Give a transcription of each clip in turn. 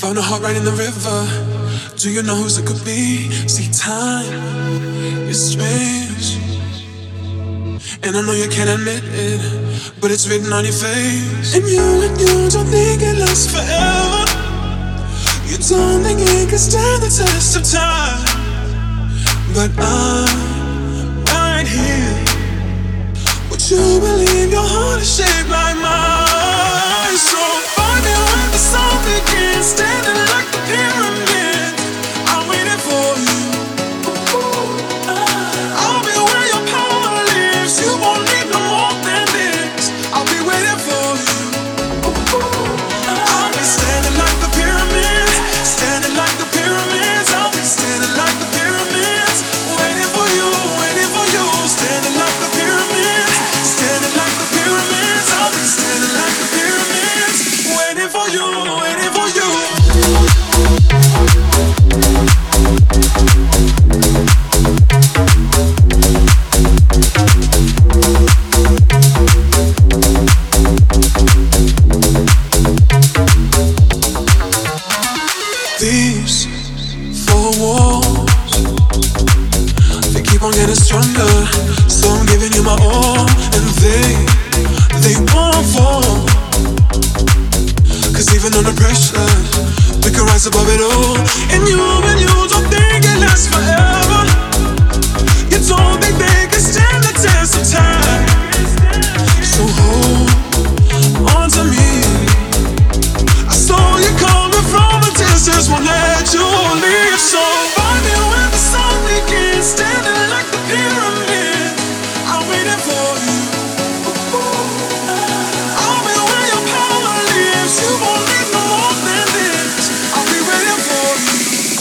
Found a heart right in the river. Do you know whose it could be? See, time is strange, and I know you can't admit it, but it's written on your face. And you don't think it lasts forever. You don't think it can stand the test of time. But I'm right here. Would you believe your heart is shaped like mine? So find me when the sun begins, standing like the pyramid. I'm waiting for you. I'll be where your power lives. You won't need no more than this. I'll be waiting for you. I'll be standing like the pyramids, standing like the pyramids. I'll be standing like the pyramids, waiting for you, standing like the pyramids, standing like the pyramids. I'll be standing like the pyramids, waiting for you, waiting for you. These four walls, they keep on getting stronger, so I'm giving you my all, and they won't fall. Cause even under pressure, we can rise above it all. And you don't think it lasts forever. You don't think they can stand the test of time. So hold on to me. I saw you coming from a distance, won't let you leave. So find me when the sun begins, standing like the pyramid. I'm waiting for you. I'll be where your power lives. You won't need no more than this. I'll be waiting for you.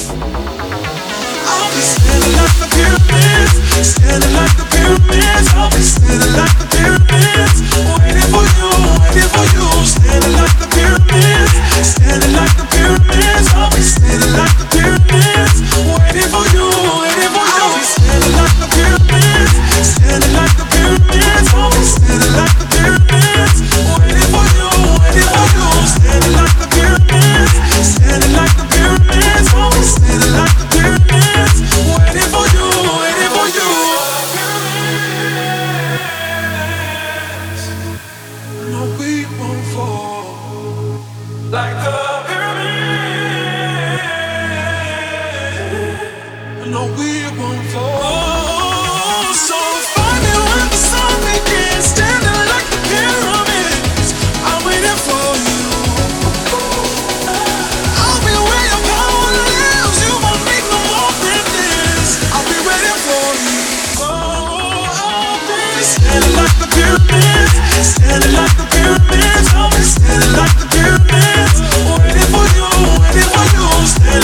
I'll be standing like the pyramids, standing like the pyramids. I'll be standing like the pyramids, waiting for you, standing like the pyramids, standing like the pyramids. I'll be standing like the pyramids, waiting for you, I'll be standing like the pyramids, standing like the pyramids. I'll be standing like the pyramids, waiting for you, standing like the pyramids, standing like the pyramids. I'll be standing like the pyramids, waiting for you, No, we won't fall like the pyramid. No, we won't fall. So find me when the sun begins, standing like the pyramids. I'm waiting for you. I'll be where your power lives. You won't need no more than this. I'll be waiting for you. I'll be standing like the pyramids, standing like the pyramids. I'll be standing like the pyramids, waiting for you, standing